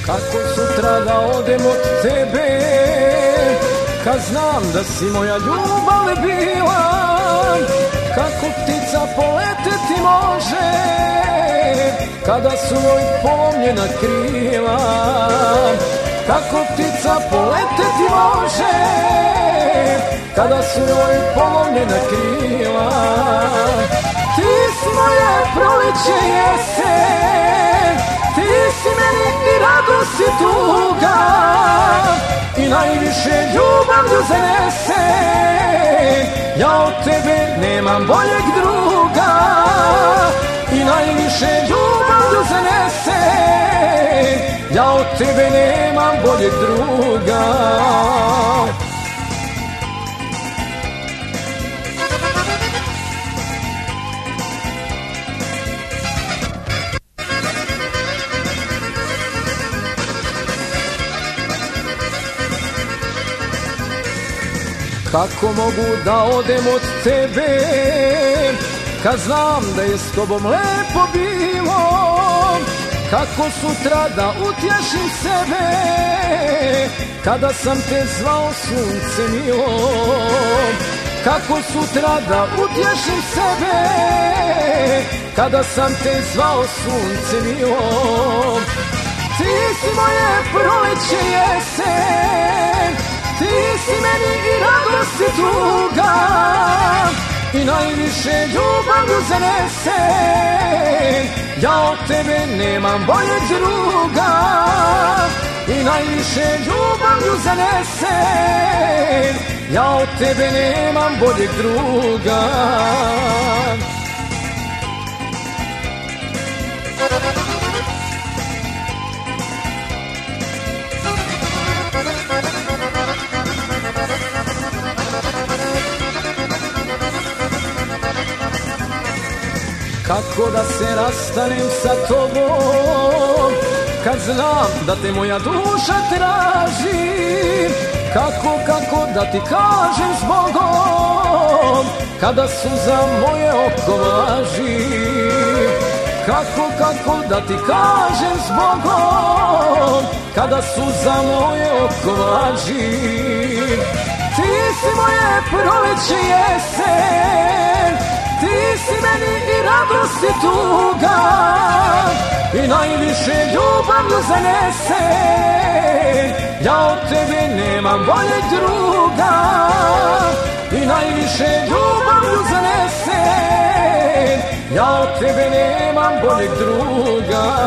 Kako sutra da odem od tebe, kad znam da si moja ljubav bila. Kako ptica poleteti može, kada su joj polomljena krila. Kako ptica poleteti može, kada su joj polomljena krila. Ti si moje proleće, jesen, ti si meni i radost i tuga, i najviše ljubavlju zanese. Ja od tebe nemam boljeg druga, i najviše ljubavlju zanese. Ja od tebe nemam boljeg druga. Kako mogu da odem od tebe, kad znam da je s tobom lepo bilo. Kako sutra da utješim sebe, kada sam te zvao sunce milo. Kako sutra da utješim sebe, kada sam te zvao sunce milo. Ti si moje proleće, jesen, ti si meni i radost i tuga, i najviše ljubavlju zanese. Ja od tebe nemam boljeg druga, i najviše ljubavlju zanese. Ja od tebe nemam boljeg druga. Kako da se rastanem sa tobom, kad znam da te moja duša traži. Kako da ti kažem zbogom, kada suza moje oko vlaži. Kako da ti kažem zbogom, kada suza moje oko vlaži. Ti si moje proleće, jesen, ti si meni i radost i tuga, i najviše ljubavlju zanese. Ja od tebe nemam boljeg druga, i najviše ljubavlju zanese. Ja od tebe nemam boljeg druga.